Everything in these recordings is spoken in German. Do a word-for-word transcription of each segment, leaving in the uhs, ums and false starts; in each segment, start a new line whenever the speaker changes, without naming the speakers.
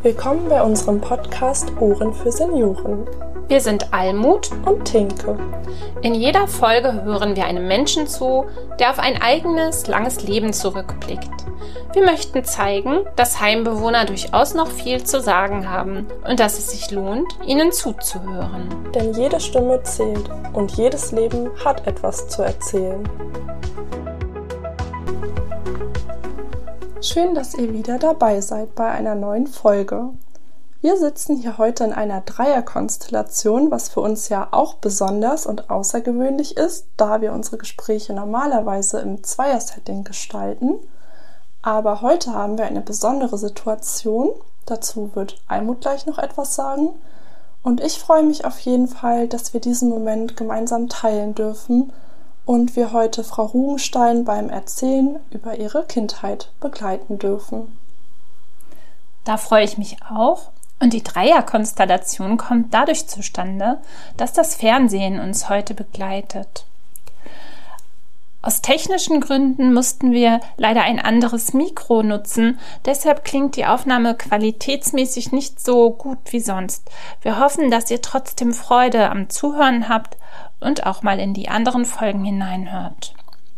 Willkommen bei unserem Podcast Ohren für Senioren.
Wir sind Almut
und Tinke.
In jeder Folge hören wir einem Menschen zu, der auf ein eigenes, langes Leben zurückblickt. Wir möchten zeigen, dass Heimbewohner durchaus noch viel zu sagen haben und dass es sich lohnt, ihnen zuzuhören.
Denn jede Stimme zählt und jedes Leben hat etwas zu erzählen. Schön, dass ihr wieder dabei seid bei einer neuen Folge. Wir sitzen hier heute in einer Dreierkonstellation, was für uns ja auch besonders und außergewöhnlich ist, da wir unsere Gespräche normalerweise im Zweiersetting gestalten. Aber heute haben wir eine besondere Situation. Dazu wird Almut gleich noch etwas sagen. Und ich freue mich auf jeden Fall, dass wir diesen Moment gemeinsam teilen dürfen und wir heute Frau Rugenstein beim Erzählen über ihre Kindheit begleiten dürfen.
Da freue ich mich auch. Und die Dreierkonstellation kommt dadurch zustande, dass das Fernsehen uns heute begleitet. Aus technischen Gründen mussten wir leider ein anderes Mikro nutzen, deshalb klingt die Aufnahme qualitätsmäßig nicht so gut wie sonst. Wir hoffen, dass ihr trotzdem Freude am Zuhören habt und auch mal in die anderen Folgen hineinhört.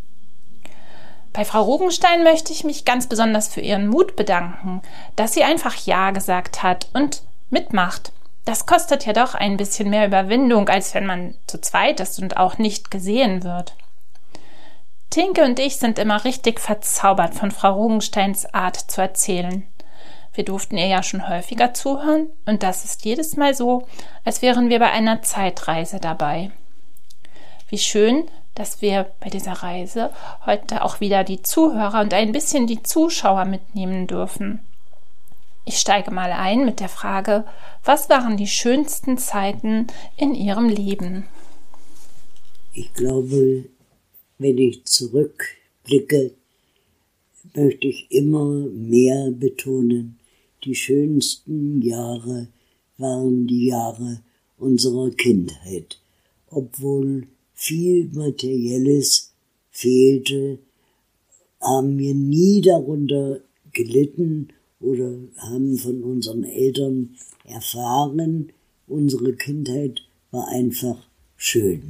Bei Frau Rugenstein möchte ich mich ganz besonders für ihren Mut bedanken, dass sie einfach Ja gesagt hat und mitmacht. Das kostet ja doch ein bisschen mehr Überwindung, als wenn man zu zweit ist und auch nicht gesehen wird. Tinke und ich sind immer richtig verzaubert von Frau Rugensteins Art zu erzählen. Wir durften ihr ja schon häufiger zuhören und das ist jedes Mal so, als wären wir bei einer Zeitreise dabei. Wie schön, dass wir bei dieser Reise heute auch wieder die Zuhörer und ein bisschen die Zuschauer mitnehmen dürfen. Ich steige mal ein mit der Frage, was waren die schönsten Zeiten in Ihrem Leben?
Ich glaube, wenn ich zurückblicke, möchte ich immer mehr betonen, die schönsten Jahre waren die Jahre unserer Kindheit. Obwohl viel Materielles fehlte, haben wir nie darunter gelitten oder haben von unseren Eltern erfahren. Unsere Kindheit war einfach schön.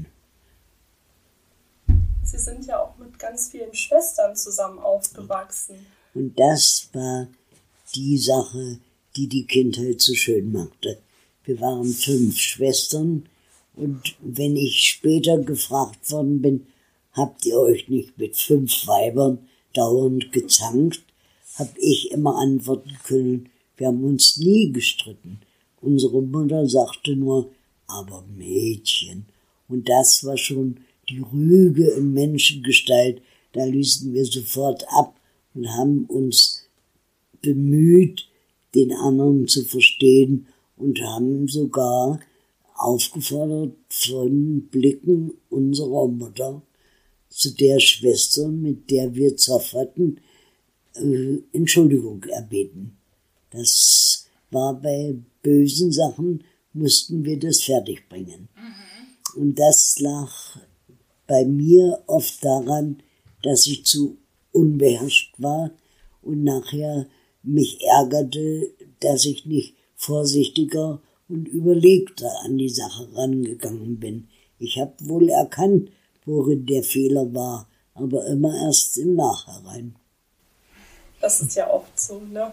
Sie sind ja auch mit ganz vielen Schwestern zusammen aufgewachsen.
Und das war die Sache, die die Kindheit so schön machte. Wir waren fünf Schwestern. Und wenn ich später gefragt worden bin, habt ihr euch nicht mit fünf Weibern dauernd gezankt, habe ich immer antworten können, wir haben uns nie gestritten. Unsere Mutter sagte nur, aber Mädchen. Und das war schon die Rüge in Menschengestalt. Da ließen wir sofort ab und haben uns bemüht, den anderen zu verstehen und haben sogar aufgefordert von Blicken unserer Mutter zu der Schwester, mit der wir Zoff hatten, äh, Entschuldigung erbeten. Das war bei bösen Sachen, mussten wir das fertigbringen. Mhm. Und das lag bei mir oft daran, dass ich zu unbeherrscht war und nachher mich ärgerte, dass ich nicht vorsichtiger und überlegter an die Sache rangegangen bin. Ich habe wohl erkannt, worin der Fehler war, aber immer erst im Nachhinein.
Das ist ja oft so, ne?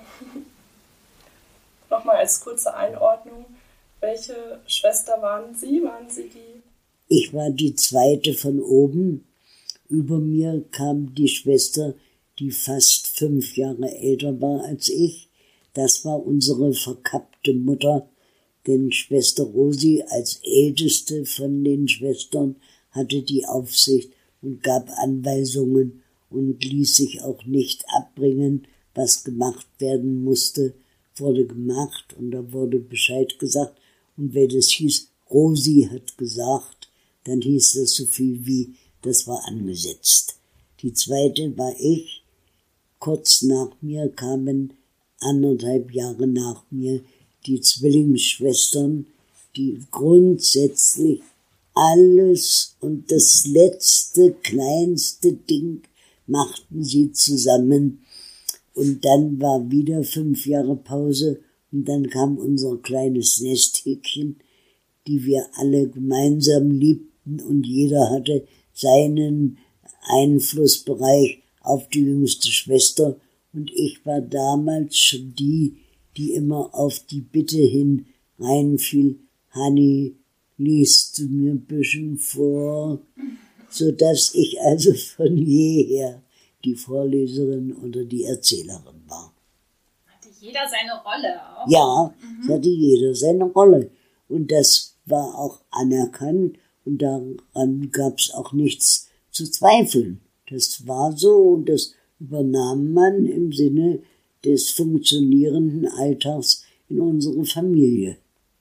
Nochmal als kurze Einordnung. Welche Schwester waren Sie? Waren Sie die?
Ich war die zweite von oben. Über mir kam die Schwester, die fast fünf Jahre älter war als ich. Das war unsere verkappte Mutter. Denn Schwester Rosi als älteste von den Schwestern hatte die Aufsicht und gab Anweisungen und ließ sich auch nicht abbringen, was gemacht werden musste, wurde gemacht und da wurde Bescheid gesagt. Und wenn es hieß, Rosi hat gesagt, dann hieß das so viel wie, das war angesetzt. Die zweite war ich. Kurz nach mir kamen anderthalb Jahre nach mir die Zwillingsschwestern, die grundsätzlich alles und das letzte, kleinste Ding machten sie zusammen. Und dann war wieder fünf Jahre Pause Und dann kam unser kleines Nesthäkchen, die wir alle gemeinsam liebten und jeder hatte seinen Einflussbereich auf die jüngste Schwester. Und ich war damals schon die, die immer auf die Bitte hin reinfiel, Hanni, liest du mir ein bisschen vor? Sodass ich also von jeher die Vorleserin oder die Erzählerin war.
Hatte jeder seine Rolle auch?
Ja, mhm. hatte jeder seine Rolle. Und das war auch anerkannt und daran gab es auch nichts zu zweifeln. Das war so und das übernahm man im Sinne des funktionierenden Alltags in unserer Familie.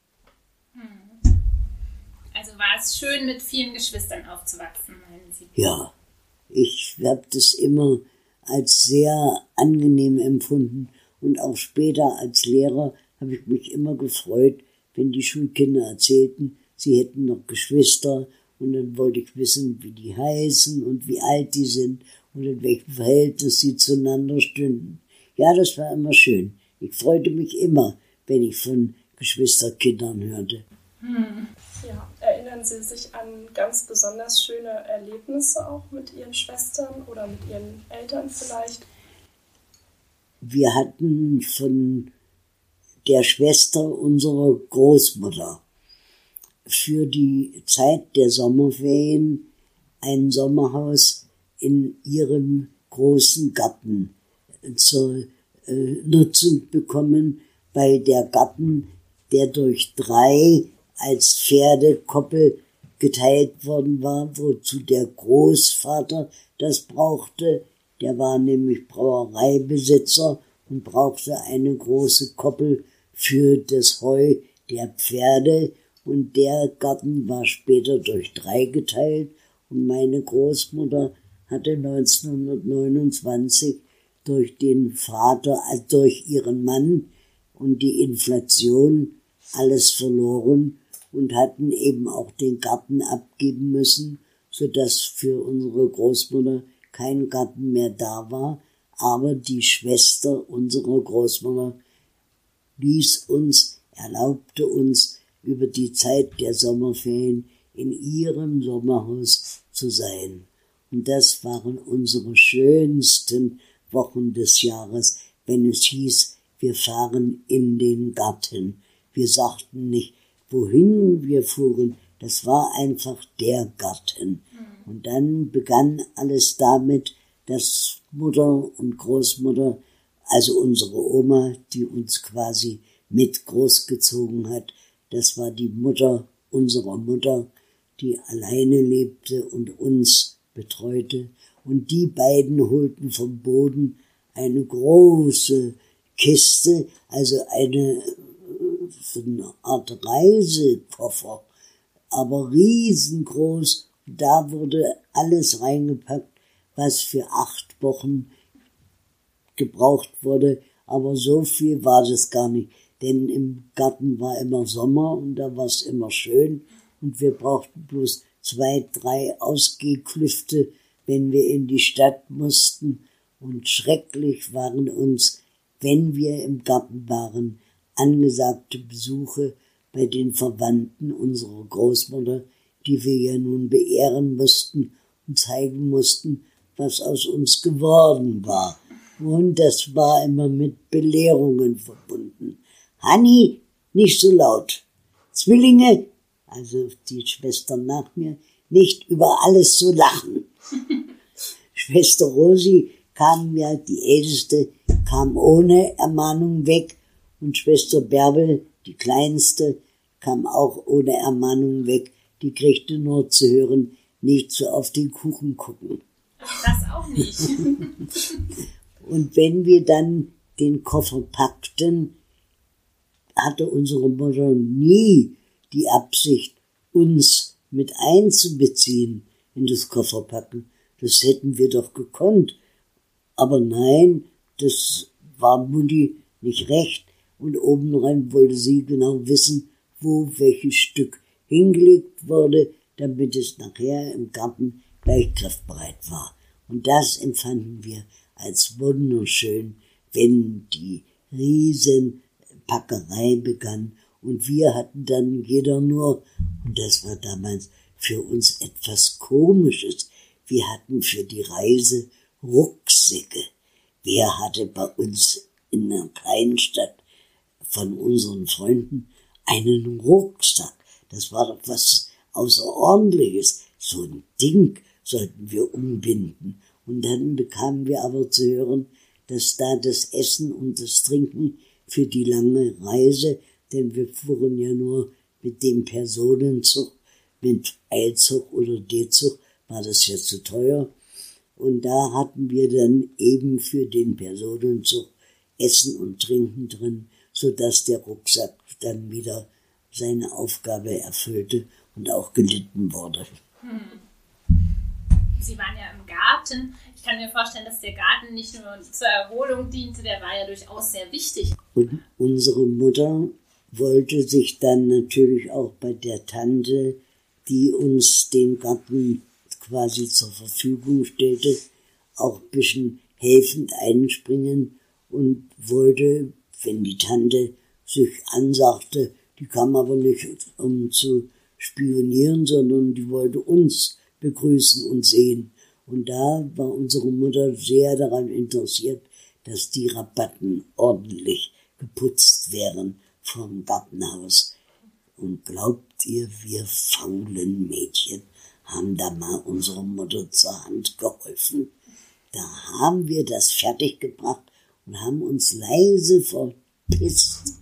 Also war es schön, mit vielen Geschwistern aufzuwachsen, meinen Sie?
Ja, ich habe das immer als sehr angenehm empfunden und auch später als Lehrer habe ich mich immer gefreut, wenn die Schulkinder erzählten, sie hätten noch Geschwister und dann wollte ich wissen, wie die heißen und wie alt die sind und in welchem Verhältnis sie zueinander stünden. Ja, das war immer schön. Ich freute mich immer, wenn ich von Geschwisterkindern hörte.
Hm. Ja, erinnern Sie sich an ganz besonders schöne Erlebnisse auch mit Ihren Schwestern oder mit Ihren Eltern vielleicht?
Wir hatten von der Schwester unserer Großmutter für die Zeit der Sommerferien ein Sommerhaus in ihrem großen Garten zur äh, Nutzung bekommen, weil der Garten, der durch drei als Pferdekoppel geteilt worden war, wozu der Großvater das brauchte. Der war nämlich Brauereibesitzer und brauchte eine große Koppel für das Heu der Pferde. Und der Garten war später durch drei geteilt. Und meine Großmutter hatte neunzehnhundertneunundzwanzig durch den Vater, also durch ihren Mann und die Inflation alles verloren und hatten eben auch den Garten abgeben müssen, sodass für unsere Großmutter kein Garten mehr da war. Aber die Schwester unserer Großmutter ließ uns, erlaubte uns, über die Zeit der Sommerferien in ihrem Sommerhaus zu sein. Und das waren unsere schönsten Wochen des Jahres, wenn es hieß, wir fahren in den Garten. Wir sagten nicht, wohin wir fuhren, das war einfach der Garten. Und dann begann alles damit, dass Mutter und Großmutter, also unsere Oma, die uns quasi mit großgezogen hat, das war die Mutter unserer Mutter, die alleine lebte und uns betreute. Und die beiden holten vom Boden eine große Kiste, also eine, so eine Art Reisekoffer, aber riesengroß. Da wurde alles reingepackt, was für acht Wochen gebraucht wurde. Aber so viel war das gar nicht, denn im Garten war immer Sommer und da war es immer schön. Und wir brauchten bloß zwei, drei Ausgehklüfte, wenn wir in die Stadt mussten. Und schrecklich waren uns, wenn wir im Garten waren, angesagte Besuche bei den Verwandten unserer Großmutter, die wir ja nun beehren mussten und zeigen mussten, was aus uns geworden war. Und das war immer mit Belehrungen verbunden. Hanni, nicht so laut. Zwillinge, also die Schwestern nach mir, nicht über alles so lachen. Schwester Rosi kam ja, die Älteste, kam ohne Ermahnung weg und Schwester Bärbel, die Kleinste, kam auch ohne Ermahnung weg. Die kriegte nur zu hören, nicht so auf den Kuchen gucken.
Das auch nicht.
Und wenn wir dann den Koffer packten, hatte unsere Mutter nie die Absicht, uns mit einzubeziehen in das Kofferpacken. Das hätten wir doch gekonnt. Aber nein, das war Mutti nicht recht. Und obendrein wollte sie genau wissen, wo welches Stück hingelegt wurde, damit es nachher im Garten gleich griffbereit war. Und das empfanden wir als wunderschön, wenn die riesen Packerei begann. Und wir hatten dann jeder nur, und das war damals für uns etwas Komisches, wir hatten für die Reise Rucksäcke. Wer hatte bei uns in einer kleinen Stadt von unseren Freunden einen Rucksack? Das war doch was Außerordentliches. So ein Ding sollten wir umbinden. Und dann bekamen wir aber zu hören, dass da das Essen und das Trinken für die lange Reise, denn wir fuhren ja nur mit dem Personenzug, mit Eilzug oder D-Zug, war das ja zu teuer. Und da hatten wir dann eben für den Personenzug Essen und Trinken drin, sodass der Rucksack dann wieder seine Aufgabe erfüllte und auch gelitten wurde.
Hm. Sie waren ja im Garten. Ich kann mir vorstellen, dass der Garten nicht nur zur Erholung diente, der war ja durchaus sehr wichtig.
Und unsere Mutter wollte sich dann natürlich auch bei der Tante, die uns den Garten quasi zur Verfügung stellte, auch ein bisschen helfend einspringen und wollte, wenn die Tante sich ansagte, die kam aber nicht, um zu spionieren, sondern die wollte uns begrüßen und sehen. Und da war unsere Mutter sehr daran interessiert, dass die Rabatten ordentlich geputzt wären vom Gartenhaus. Und glaubt ihr, wir faulen Mädchen haben da mal unsere Mutter zur Hand geholfen. Da haben wir das fertiggebracht und haben uns leise verpisst,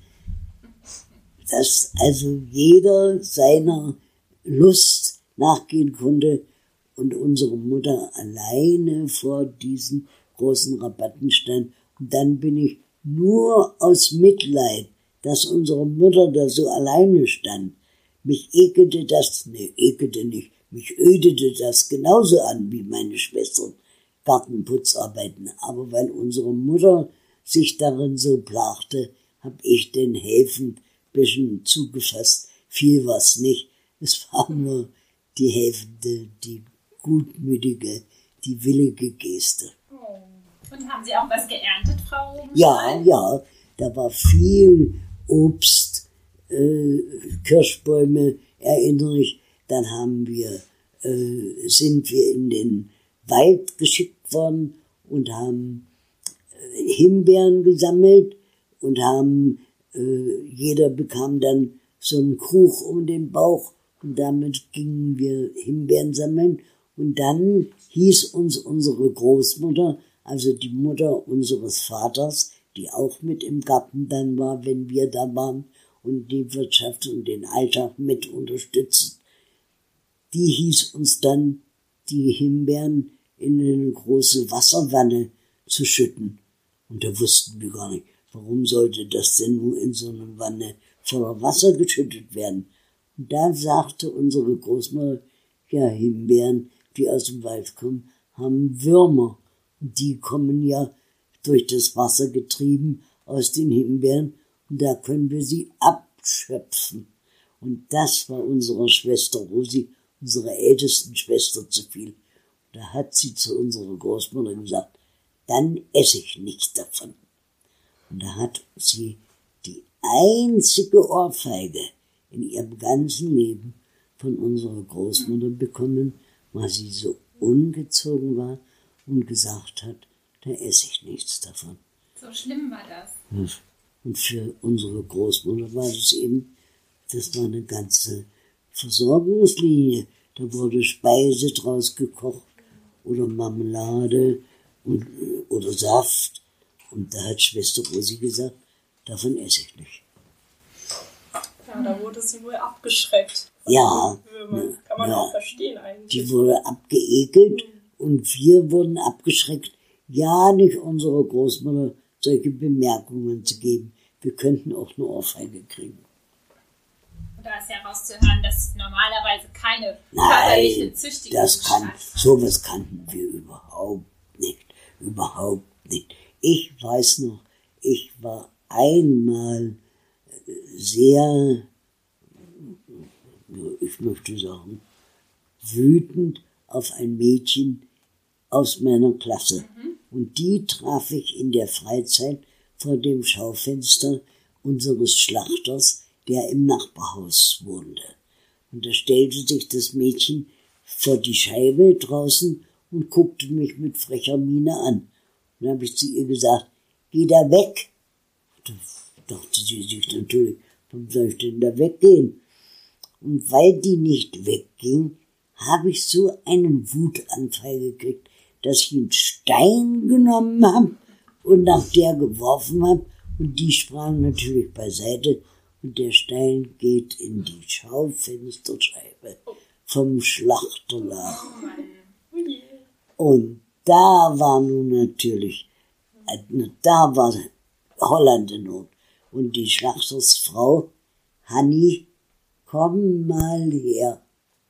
dass also jeder seiner Lust nachgehen konnte und unsere Mutter alleine vor diesen großen Rabatten stand. Und dann bin ich nur aus Mitleid, dass unsere Mutter da so alleine stand. Mich ekelte das, ne, ekelte nicht, mich ödete das genauso an wie meine Schwestern Gartenputzarbeiten. Aber weil unsere Mutter sich darin so plagte, hab ich den helfend bisschen zugefasst. Viel war's nicht. Es war nur die helfende, die gutmütige, die willige Geste.
Und haben Sie auch was geerntet, Frau Rubenstein?
Ja, ja, da war viel Obst, äh, Kirschbäume, erinnere ich. Dann haben wir, äh, sind wir in den Wald geschickt worden und haben äh, Himbeeren gesammelt und haben, äh, jeder bekam dann so einen Krug um den Bauch und damit gingen wir Himbeeren sammeln. Und dann hieß uns unsere Großmutter, also die Mutter unseres Vaters, die auch mit im Garten dann war, wenn wir da waren und die Wirtschaft und den Alltag mit unterstützt, die hieß uns dann, die Himbeeren in eine große Wasserwanne zu schütten. Und da wussten wir gar nicht, warum sollte das denn nur in so eine Wanne voller Wasser geschüttet werden. Und da sagte unsere Großmutter, ja, Himbeeren, die aus dem Wald kommen, haben Würmer. Und die kommen ja durch das Wasser getrieben aus den Himbeeren und da können wir sie abschöpfen. Und das war unserer Schwester Rosi, unserer ältesten Schwester, zu viel. Da hat sie zu unserer Großmutter gesagt, dann esse ich nichts davon. Und da hat sie die einzige Ohrfeige in ihrem ganzen Leben von unserer Großmutter bekommen, weil sie so ungezogen war und gesagt hat, da esse ich nichts davon.
So schlimm war das.
Und für unsere Großmutter war das eben, das war eine ganze Versorgungslinie. Da wurde Speise draus gekocht oder Marmelade und, oder Saft. Und da hat Schwester Rosi gesagt, davon esse ich nicht.
Ja, da wurde sie wohl abgeschreckt.
Ja.
Ne, kann man
ja,
auch verstehen eigentlich.
Die wurde abgeekelt mhm. und wir wurden abgeschreckt, ja nicht unserer Großmutter solche Bemerkungen zu geben. Wir könnten auch eine Ohrfeige kriegen.
Und da ist ja rauszuhören, dass normalerweise keine
körperliche
Züchtigung
das kann, sowas kannten wir überhaupt nicht. Überhaupt nicht. Ich weiß noch, ich war einmal sehr, ich möchte sagen, wütend auf ein Mädchen aus meiner Klasse. Mhm. Und die traf ich in der Freizeit vor dem Schaufenster unseres Schlachters, der im Nachbarhaus wohnte. Und da stellte sich das Mädchen vor die Scheibe draußen und guckte mich mit frecher Miene an. Und dann habe ich zu ihr gesagt, geh da weg. Da dachte sie sich natürlich, warum soll ich denn da weggehen? Und weil die nicht wegging, habe ich so einen Wutanfall gekriegt, dass ich einen Stein genommen habe und nach der geworfen habe. Und die sprang natürlich beiseite und der Stein geht in die Schaufensterscheibe vom Schlachterladen. Und da war nun natürlich, da war Holland in Not. Und die Schlachtersfrau, Hanni, komm mal her.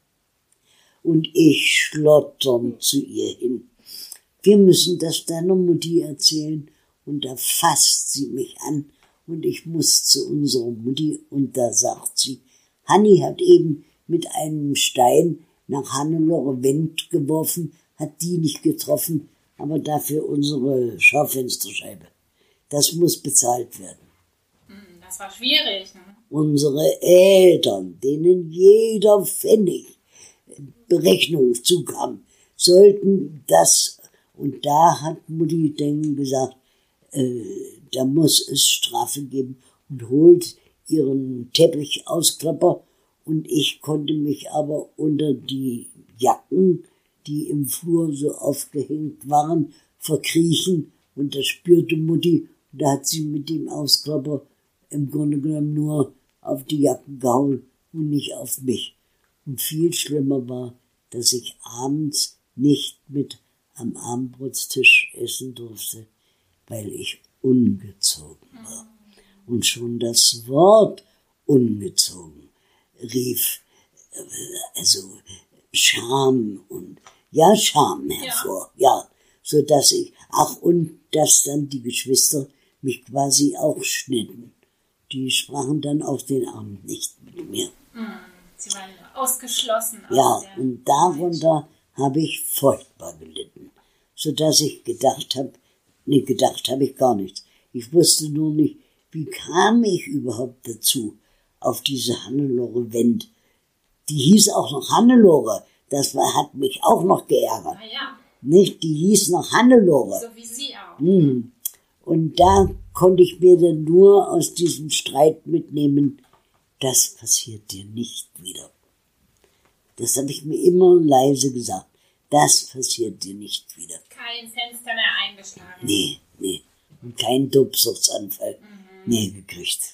Und ich schlotternd zu ihr hin. Wir müssen das deiner Mutti erzählen. Und da fasst sie mich an und ich muss zu unserer Mutti und da sagt sie, Hanni hat eben mit einem Stein nach Hannelore Wendt geworfen, hat die nicht getroffen, aber dafür unsere Schaufensterscheibe. Das muss bezahlt werden.
Das war schwierig, ne?
Unsere Eltern, denen jeder Pfennig Berechnung zukam, sollten das, und da hat Mutti dann gesagt, äh, da muss es Strafe geben und holt ihren Teppichausklapper und ich konnte mich aber unter die Jacken, die im Flur so aufgehängt waren, verkriechen und das spürte Mutti und da hat sie mit dem Ausklapper im Grunde genommen nur auf die Jacken gehauen und nicht auf mich. Und viel schlimmer war, dass ich abends nicht mit am Abendbrotstisch essen durfte, weil ich ungezogen war. Und schon das Wort ungezogen rief also Scham und ja Scham hervor, ja, ja, so dass ich ach und dass dann die Geschwister mich quasi auch schnitten. Die sprachen dann auch den Abend nicht mit mir.
Sie waren ausgeschlossen.
Ja, und darunter habe ich furchtbar gelitten, so dass ich gedacht habe, nee, gedacht habe ich gar nichts. Ich wusste nur nicht, wie kam ich überhaupt dazu, auf diese Hannelore Wendt. Die hieß auch noch Hannelore, das war, hat mich auch noch geärgert.
Na ja.
Nicht, die hieß noch Hannelore.
So wie Sie auch.
Mhm. Und da konnte ich mir dann nur aus diesem Streit mitnehmen, das passiert dir nicht wieder. Das habe ich mir immer leise gesagt. Das passiert dir nicht wieder.
Kein Fenster mehr eingeschlagen.
Nee, nee. Und kein Tobsuchtsanfall mhm. mehr gekriegt.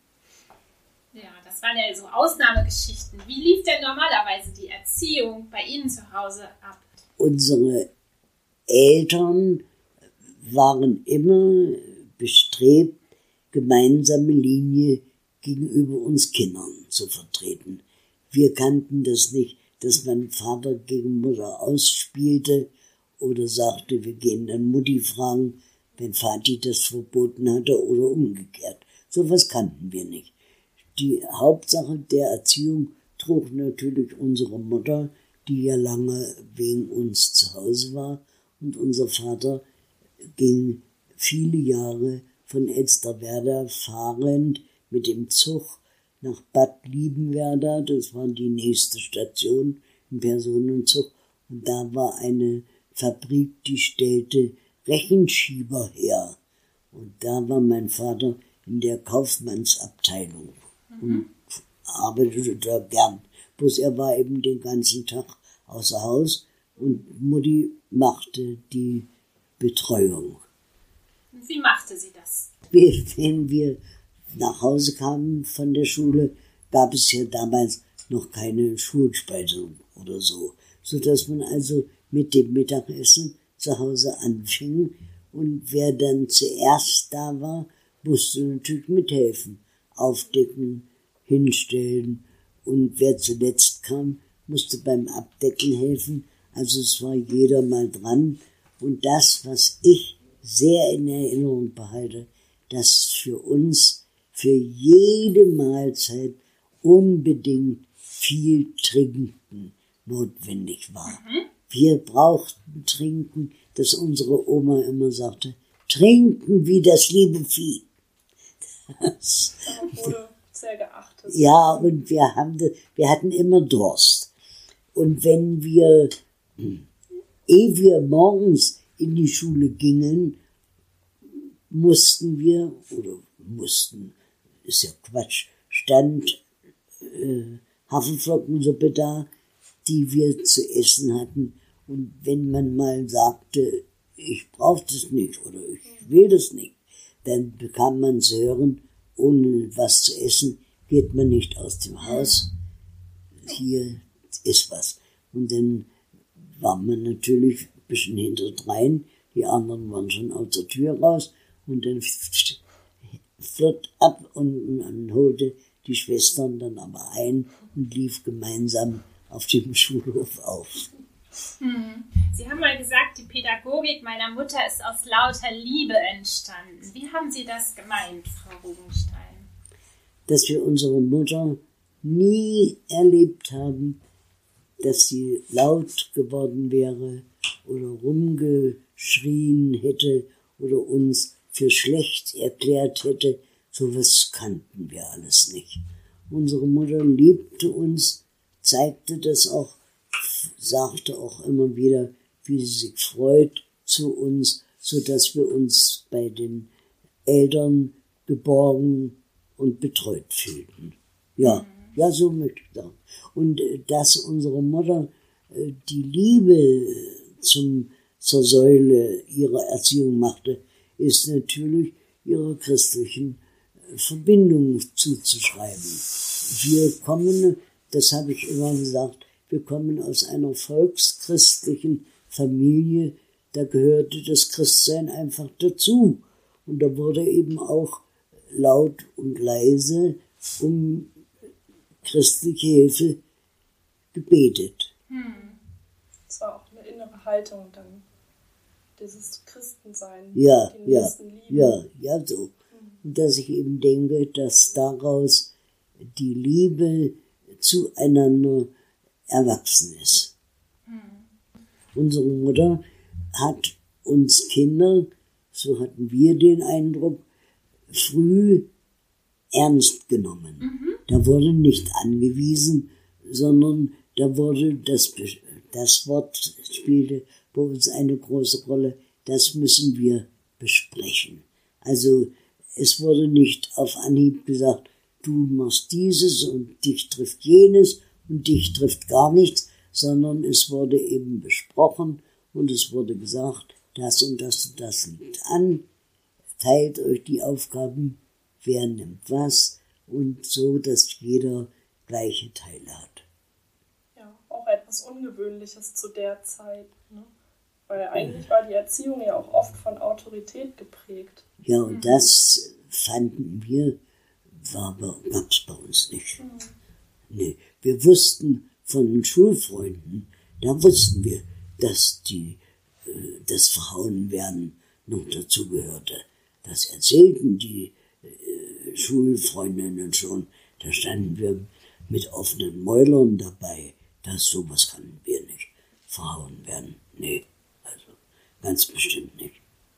Ja, das waren ja so Ausnahmegeschichten. Wie lief denn normalerweise die Erziehung bei Ihnen zu Hause ab?
Unsere Eltern waren immer bestrebt, gemeinsame Linie gegenüber uns Kindern zu vertreten. Wir kannten das nicht, dass man Vater gegen Mutter ausspielte oder sagte, wir gehen dann Mutti fragen, wenn Vati das verboten hatte oder umgekehrt. So was kannten wir nicht. Die Hauptsache der Erziehung trug natürlich unsere Mutter, die ja lange wegen uns zu Hause war, und unser Vater ging viele Jahre von Elsterwerda fahrend mit dem Zug nach Bad Liebenwerda, das war die nächste Station im Personenzug, und da war eine Fabrik, die stellte Rechenschieber her. Und da war mein Vater in der Kaufmannsabteilung mhm. und arbeitete da gern. Bloß er war eben den ganzen Tag außer Haus und Mutti machte die Betreuung.
Wie machte sie das?
Wenn wir nach Hause kamen von der Schule, gab es ja damals noch keine Schulspeisung oder so, sodass man also mit dem Mittagessen zu Hause anfing und wer dann zuerst da war, musste natürlich mithelfen, aufdecken, hinstellen und wer zuletzt kam, musste beim Abdecken helfen, also es war jeder mal dran und das, was ich sehr in Erinnerung behalte, dass für uns für jede Mahlzeit unbedingt viel Trinken notwendig war. Mhm. Wir brauchten Trinken, dass unsere Oma immer sagte, trinken wie das liebe Vieh.
Das wurde sehr geachtet.
Ja, und wir, haben, wir hatten immer Durst. Und wenn wir, ehe wir morgens in die Schule gingen, mussten wir, oder mussten, ist ja Quatsch, stand äh, Haferflockensuppe da, die wir zu essen hatten. Und wenn man mal sagte, ich brauche das nicht oder ich will das nicht, dann bekam man zu hören, ohne was zu essen geht man nicht aus dem Haus. Hier ist was. Und dann war man natürlich ein bisschen hinterdrein, die anderen waren schon aus der Tür raus und dann flott ab und dann holte die Schwestern dann aber ein und lief gemeinsam auf dem Schulhof auf.
Hm. Sie haben mal gesagt, die Pädagogik meiner Mutter ist aus lauter Liebe entstanden. Wie haben Sie das gemeint, Frau Rugenstein?
Dass wir unsere Mutter nie erlebt haben, dass sie laut geworden wäre oder rumgeschrien hätte oder uns für schlecht erklärt hätte. Sowas kannten wir alles nicht. Unsere Mutter liebte uns, zeigte das auch, sagte auch immer wieder, wie sie sich freut zu uns, sodass wir uns bei den Eltern geborgen und betreut fühlten. Ja, ja, so möchte ich sagen. Und dass unsere Mutter die Liebe zum, zur Säule ihrer Erziehung machte, ist natürlich ihrer christlichen Verbindung zuzuschreiben. Wir kommen, das habe ich immer gesagt, wir kommen aus einer volkschristlichen Familie, da gehörte das Christsein einfach dazu. Und da wurde eben auch laut und leise um christliche Hilfe gebetet.
Hm. Das war auch eine innere Haltung dann, dieses Christensein,
ja,
den
ja,
Nächsten lieben.
Ja, ja, so. Und dass ich eben denke, dass daraus die Liebe zueinander erwachsen ist. Hm. Unsere Mutter hat uns Kinder, so hatten wir den Eindruck, früh ernst genommen. Mhm. Da wurde nicht angewiesen, sondern da wurde das, das Wort spielte bei uns eine große Rolle, das müssen wir besprechen. Also es wurde nicht auf Anhieb gesagt, du machst dieses und dich trifft jenes und dich trifft gar nichts, sondern es wurde eben besprochen und es wurde gesagt, das und das und das liegt an, teilt euch die Aufgaben, wer nimmt was und so, dass jeder gleiche Teile hat.
Ja, auch etwas Ungewöhnliches zu der Zeit, ne? Weil eigentlich war die Erziehung ja auch oft von Autorität geprägt.
Ja, und mhm. das fanden wir, war gab es bei uns nicht. Mhm. Nee, wir wussten von den Schulfreunden, da wussten wir, dass die, äh, das Verhauen-werden noch dazugehörte. Das erzählten die äh, Schulfreundinnen schon. Da standen wir mit offenen Mäulern dabei. Das sowas kannten wir nicht. Verhauen werden, nee, also ganz bestimmt nicht.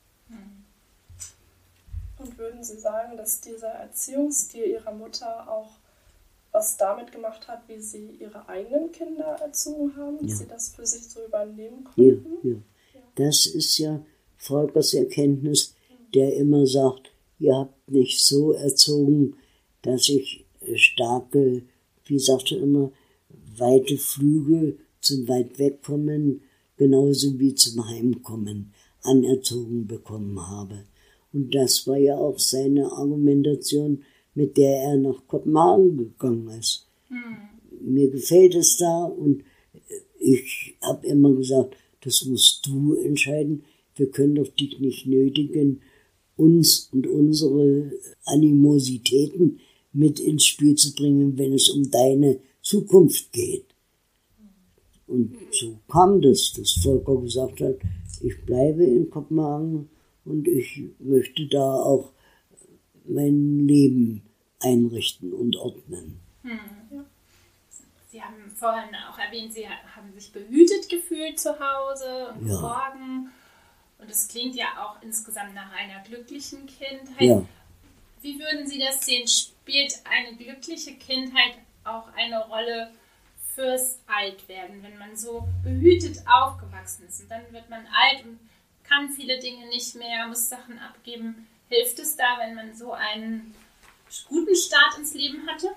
Und würden Sie sagen, dass dieser Erziehungsstil Ihrer Mutter auch was damit gemacht hat, wie Sie Ihre eigenen Kinder erzogen haben, dass ja. Sie das für sich so übernehmen konnten?
Ja, ja. Ja. Das ist ja Volkers Erkenntnis, der immer sagt, ihr habt nicht so erzogen, dass ich starke, wie sagt er immer, weite Flüge zum weit wegkommen, genauso wie zum Heimkommen anerzogen bekommen habe. Und das war ja auch seine Argumentation, mit der er nach Kopenhagen gegangen ist. Hm. Mir gefällt es da und ich habe immer gesagt, das musst du entscheiden. Wir können doch dich nicht nötigen, uns und unsere Animositäten mit ins Spiel zu bringen, wenn es um deine Zukunft geht. Und so kam das, dass Volker gesagt hat, ich bleibe in Kopenhagen und ich möchte da auch mein Leben einrichten und ordnen.
Hm. Ja. Sie haben vorhin auch erwähnt, Sie haben sich behütet gefühlt zu Hause und geborgen. Ja. Und es klingt ja auch insgesamt nach einer glücklichen Kindheit.
Ja.
Wie würden Sie das sehen? Spielt eine glückliche Kindheit auch eine Rolle fürs Altwerden, wenn man so behütet aufgewachsen ist und dann wird man alt und kann viele Dinge nicht mehr, muss Sachen abgeben. Hilft es da, wenn man so einen guten Start ins Leben hatte?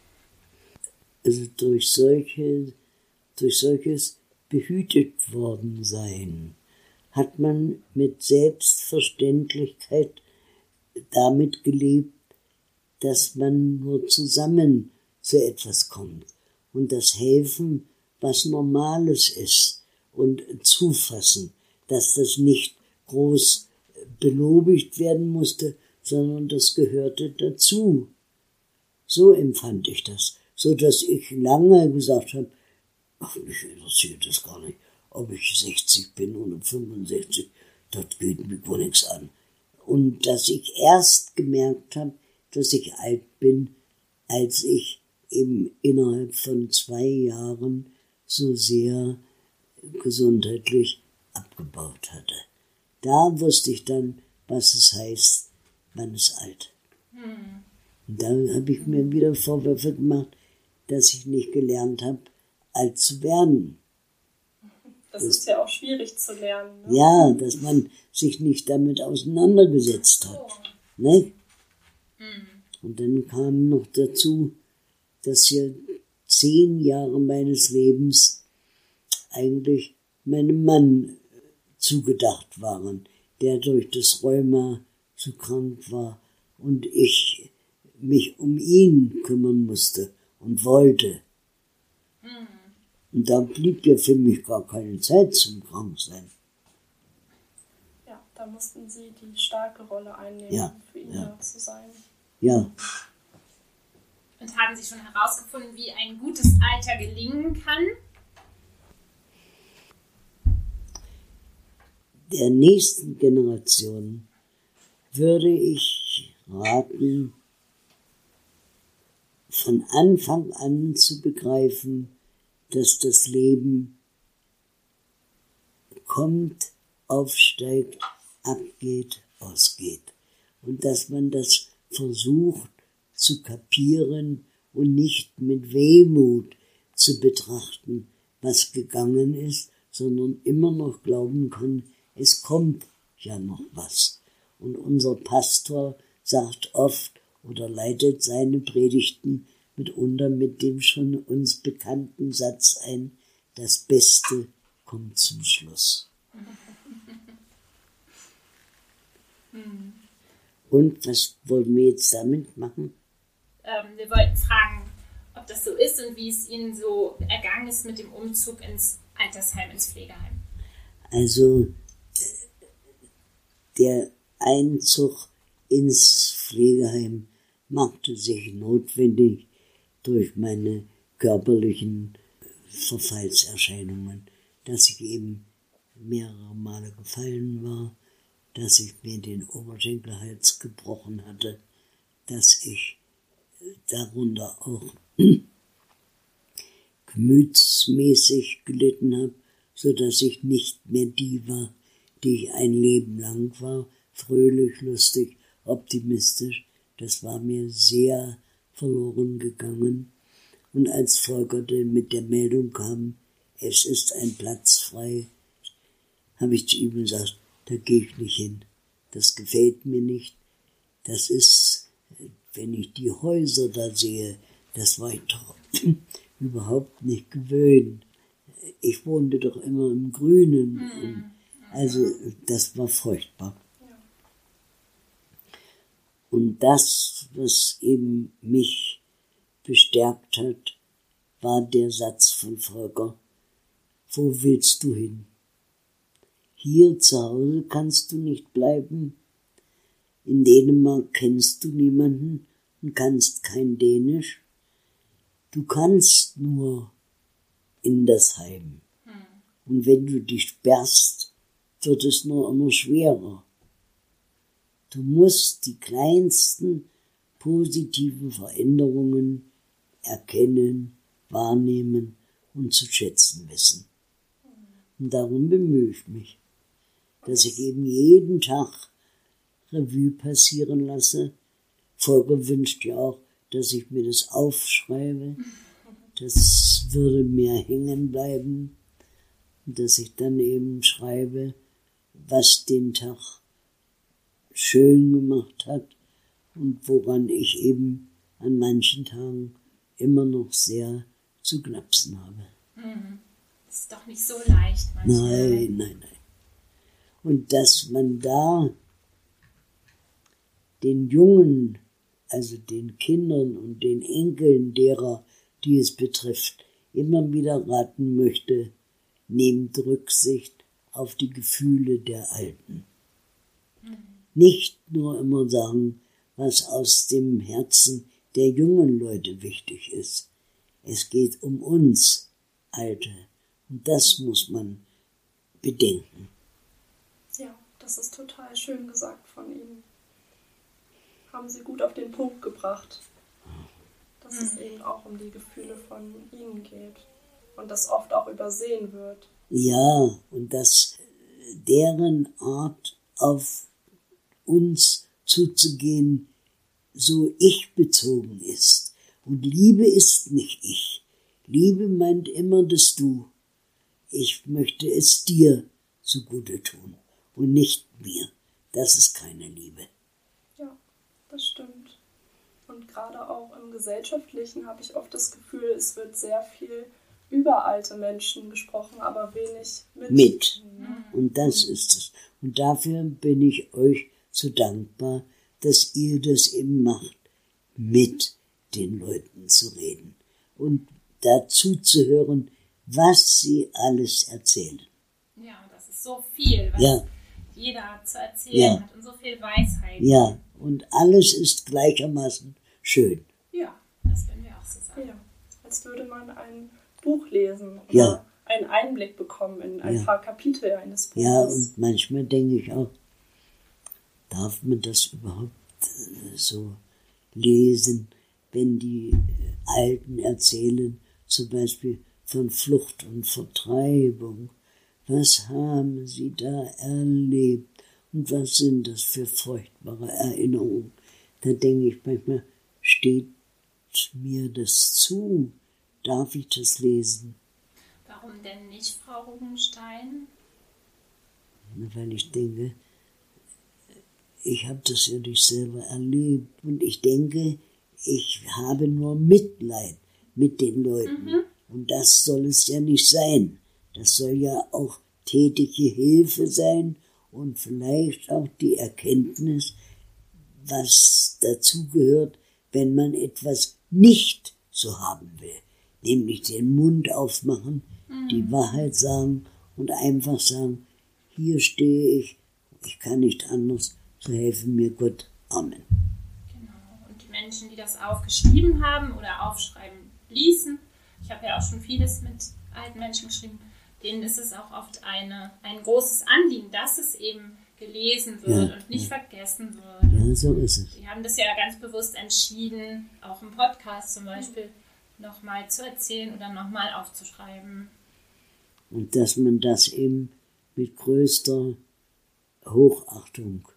Also durch solche, durch solches behütet worden sein, hat man mit Selbstverständlichkeit damit gelebt, dass man nur zusammen zu etwas kommt und das Helfen was Normales ist und Zufassen, dass das nicht groß belobigt werden musste, sondern das gehörte dazu. So empfand ich das, so dass ich lange gesagt habe, ach, mich interessiert das gar nicht, ob ich sechzig bin oder fünfundsechzig, das geht mir gar nichts an. Und dass ich erst gemerkt habe, dass ich alt bin, als ich eben innerhalb von zwei Jahren so sehr gesundheitlich abgebaut hatte. Da wusste ich dann, was es heißt, man ist alt. Hm. Und da habe ich mir wieder Vorwürfe gemacht, dass ich nicht gelernt habe, alt zu werden.
Das, das ist ja auch schwierig zu lernen. Ne?
Ja, dass man sich nicht damit auseinandergesetzt hat. Oh. Ne? Hm. Und dann kam noch dazu, dass ja zehn Jahre meines Lebens eigentlich meinem Mann zugedacht waren, der durch das Rheuma so krank war und ich mich um ihn kümmern musste und wollte. Mhm. Und da blieb ja für mich gar keine Zeit zum Kranksein.
Ja, da mussten Sie die starke Rolle einnehmen,
ja,
für ihn
ja.
da zu sein.
Ja.
Und haben Sie schon herausgefunden, wie ein gutes Alter gelingen kann?
Der nächsten Generation würde ich raten, von Anfang an zu begreifen, dass das Leben kommt, aufsteigt, abgeht, ausgeht. Und dass man das versucht zu kapieren und nicht mit Wehmut zu betrachten, was gegangen ist, sondern immer noch glauben kann, es kommt ja noch was. Und unser Pastor sagt oft oder leitet seine Predigten mitunter mit dem schon uns bekannten Satz ein, das Beste kommt zum Schluss. Und was wollen wir jetzt damit machen?
Ähm, wir wollten fragen, ob das so ist und wie es Ihnen so ergangen ist mit dem Umzug ins Altersheim, ins Pflegeheim.
Also der Einzug ins Pflegeheim machte sich notwendig durch meine körperlichen Verfallserscheinungen, dass ich eben mehrere Male gefallen war, dass ich mir den Oberschenkelhals gebrochen hatte, dass ich darunter auch gemütsmäßig gelitten habe, so dass ich nicht mehr die war, die ich ein Leben lang war, fröhlich, lustig, optimistisch. Das war mir sehr verloren gegangen. Und als Volker mit der Meldung kam, es ist ein Platz frei, habe ich zu ihm gesagt, da gehe ich nicht hin. Das gefällt mir nicht. Das ist, wenn ich die Häuser da sehe, das war ich doch überhaupt nicht gewöhnt. Ich wohnte doch immer im Grünen. Mhm. Also das war furchtbar. Ja. Und das, was eben mich bestärkt hat, war der Satz von Volker, wo willst du hin? Hier zu Hause kannst du nicht bleiben. In Dänemark kennst du niemanden und kannst kein Dänisch. Du kannst nur in das Heim. Hm. Und wenn du dich sperrst, wird es nur immer schwerer. Du musst die kleinsten positiven Veränderungen erkennen, wahrnehmen und zu schätzen wissen. Und darum bemühe ich mich, dass ich eben jeden Tag Revue passieren lasse, Volker wünscht ja auch, dass ich mir das aufschreibe. Das würde mir hängen bleiben. Dass ich dann eben schreibe, was den Tag schön gemacht hat und woran ich eben an manchen Tagen immer noch sehr zu knapsen habe.
Mhm. Das ist doch nicht so leicht manchmal.
Nein, nein, nein. Und dass man da den Jungen, also den Kindern und den Enkeln derer, die es betrifft, immer wieder raten möchte, nehmt Rücksicht auf die Gefühle der Alten. Mhm. Nicht nur immer sagen, was aus dem Herzen der jungen Leute wichtig ist. Es geht um uns, Alte. Und das muss man bedenken.
Ja, das ist total schön gesagt von Ihnen. Haben Sie gut auf den Punkt gebracht, dass mhm. es eben auch um die Gefühle von Ihnen geht und das oft auch übersehen wird.
Ja, und dass deren Art auf uns zuzugehen so ich-bezogen ist. Und Liebe ist nicht ich. Liebe meint immer das Du. Ich möchte es dir zugute tun und nicht mir. Das ist keine Liebe.
Ja, das stimmt. Und gerade auch im Gesellschaftlichen habe ich oft das Gefühl, es wird sehr viel über alte Menschen gesprochen, aber wenig mit.
Mit. Und das ist es. Und dafür bin ich euch so dankbar, dass ihr das eben macht, mit den Leuten zu reden und dazu zu hören, was sie alles erzählen.
Ja, und das ist so viel, was
ja.
jeder zu erzählen ja. hat und so viel Weisheit.
Ja, und alles ist gleichermaßen schön.
Ja, das würden wir auch so sagen.
Ja, als würde man ein Buch lesen oder
ja.
einen Einblick bekommen in ein
ja.
paar Kapitel eines Buches.
Ja, und manchmal denke ich auch, darf man das überhaupt so lesen, wenn die Alten erzählen, zum Beispiel von Flucht und Vertreibung. Was haben sie da erlebt und was sind das für furchtbare Erinnerungen? Da denke ich manchmal, steht mir das zu? Darf ich das lesen?
Warum denn nicht, Frau Rubenstein?
Weil ich denke, ich habe das ja nicht selber erlebt und ich denke, ich habe nur Mitleid mit den Leuten. Mhm. Und das soll es ja nicht sein. Das soll ja auch tätige Hilfe sein und vielleicht auch die Erkenntnis, was dazu gehört, wenn man etwas nicht so haben will. Nämlich den Mund aufmachen, mhm. die Wahrheit sagen und einfach sagen, hier stehe ich, ich kann nicht anders, so helfe mir Gott. Amen.
Genau. Und die Menschen, die das aufgeschrieben haben oder aufschreiben ließen, ich habe ja auch schon vieles mit alten Menschen geschrieben, denen ist es auch oft eine, ein großes Anliegen, dass es eben gelesen wird ja, und nicht ja. vergessen wird.
Ja, so ist es.
Die haben das ja ganz bewusst entschieden, auch im Podcast zum Beispiel, nochmal zu erzählen oder nochmal aufzuschreiben.
Und dass man das eben mit größter Hochachtung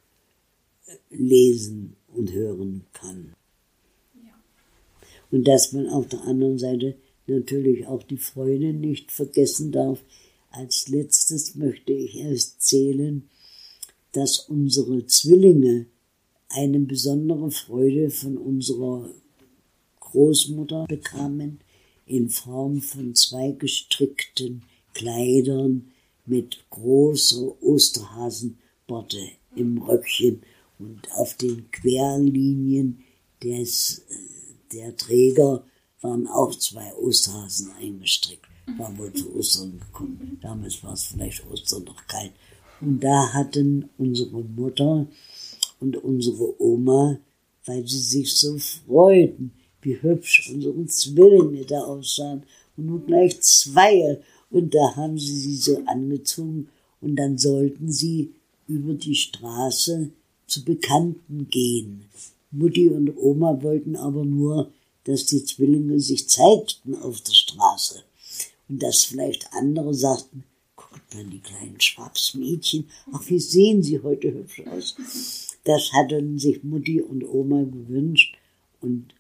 lesen und hören kann.
Ja.
Und dass man auf der anderen Seite natürlich auch die Freude nicht vergessen darf. Als letztes möchte ich erzählen, dass unsere Zwillinge eine besondere Freude von unserer Großmutter bekamen, in Form von zwei gestrickten Kleidern mit großer Osterhasenborte im Röckchen und auf den Querlinien des, der Träger waren auch zwei Osterhasen eingestrickt. War wohl zu Ostern gekommen. Damals war es vielleicht Ostern noch kalt. Und da hatten unsere Mutter und unsere Oma, weil sie sich so freuten, wie hübsch unsere Zwillinge da aussahen. Und nun gleich zwei. Und da haben sie sie so angezogen. Und dann sollten sie über die Straße zu Bekannten gehen. Mutti und Oma wollten aber nur, dass die Zwillinge sich zeigten auf der Straße. Und dass vielleicht andere sagten, guckt mal, die kleinen Schwabsmädchen, ach, wie sehen sie heute hübsch aus. Das hatten sich Mutti und Oma gewünscht. Und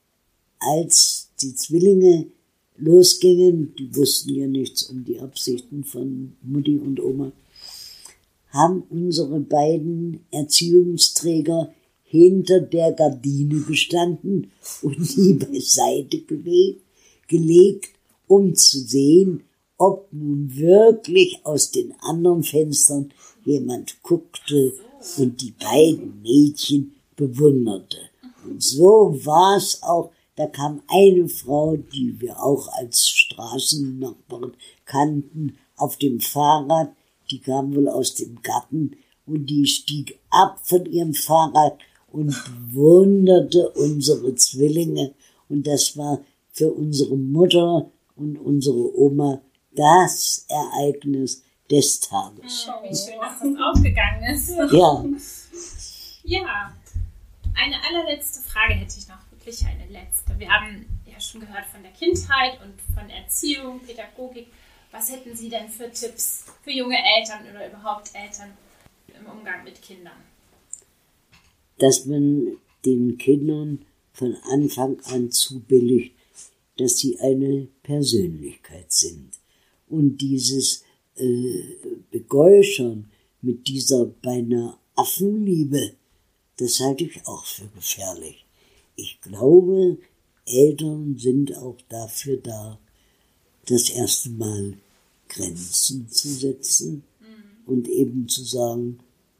als die Zwillinge losgingen, die wussten ja nichts um die Absichten von Mutti und Oma, haben unsere beiden Erziehungsträger hinter der Gardine gestanden und die beiseite gelegt, um zu sehen, ob nun wirklich aus den anderen Fenstern jemand guckte und die beiden Mädchen bewunderte. Und so war es auch. Da kam eine Frau, die wir auch als Straßennachbarin kannten, auf dem Fahrrad. Die kam wohl aus dem Garten und die stieg ab von ihrem Fahrrad und bewunderte unsere Zwillinge. Und das war für unsere Mutter und unsere Oma das Ereignis des Tages.
Oh, wie schön, dass das aufgegangen ist.
Ja.
Ja, eine allerletzte Frage hätte ich noch, wirklich eine letzte. Wir haben ja schon gehört von der Kindheit und von Erziehung, Pädagogik. Was hätten Sie denn für Tipps für junge Eltern oder überhaupt Eltern im Umgang mit Kindern?
Dass man den Kindern von Anfang an zubilligt, dass sie eine Persönlichkeit sind. Und dieses äh, Begeustern mit dieser beinahe Affenliebe, das halte ich auch für gefährlich. Ich glaube, Eltern sind auch dafür da, das erste Mal Grenzen zu setzen mhm. und eben zu sagen,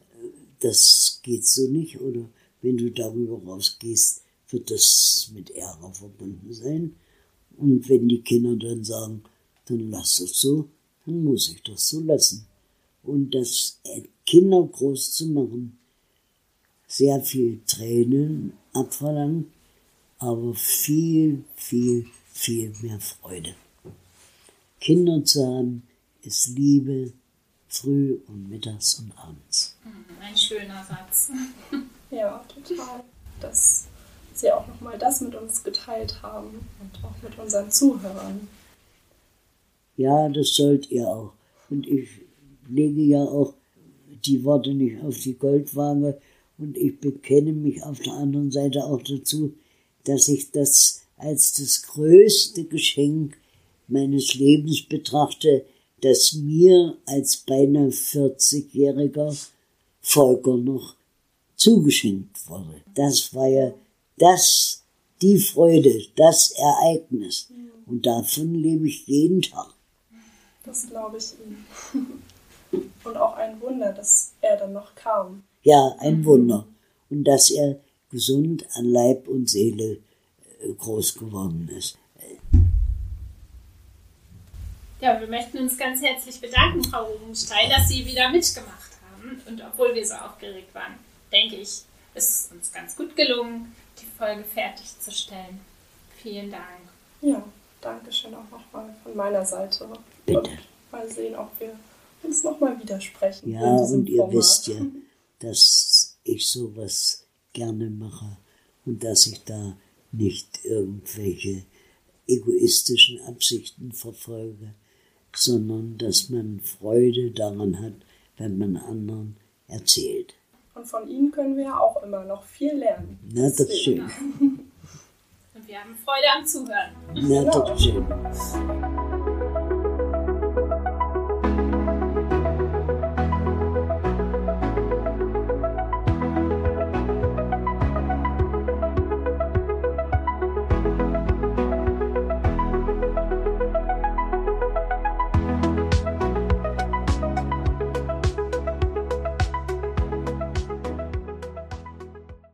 das geht so nicht, oder wenn du darüber rausgehst, wird das mit Ärger verbunden sein. Und wenn die Kinder dann sagen, dann lass das so, dann muss ich das so lassen. Und das Kinder groß zu machen, sehr viel Tränen abverlangt, aber viel, viel, viel mehr Freude. Kinder zu haben, ist Liebe, früh und mittags und abends.
Ein schöner Satz.
Ja, total. Dass Sie auch nochmal das mit uns geteilt haben und auch mit unseren Zuhörern.
Ja, das sollt ihr auch. Und ich lege ja auch die Worte nicht auf die Goldwaage und ich bekenne mich auf der anderen Seite auch dazu, dass ich das als das größte Geschenk meines Lebens betrachte, das mir als beinahe vierzigjähriger Volker noch zugeschenkt wurde. Das war ja das, die Freude, das Ereignis. Und davon lebe ich jeden Tag.
Das glaube ich Ihnen. Und auch ein Wunder, dass er dann noch kam.
Ja, ein mhm. Wunder. Und dass er gesund an Leib und Seele groß geworden ist.
Ja, wir möchten uns ganz herzlich bedanken, Frau Rubenstein, dass Sie wieder mitgemacht haben. Und obwohl wir so aufgeregt waren, denke ich, ist es uns ganz gut gelungen, die Folge fertigzustellen. Vielen Dank.
Ja, danke schön auch nochmal von meiner Seite.
Bitte.
Und mal sehen, ob wir uns nochmal widersprechen.
Ja, und ihr Format. Wisst ja, dass ich sowas gerne mache und dass ich da nicht irgendwelche egoistischen Absichten verfolge, sondern dass man Freude daran hat, wenn man anderen erzählt.
Und von Ihnen können wir ja auch immer noch viel lernen.
Na, das ist schön.
Und wir haben Freude am Zuhören.
Na, das ist schön.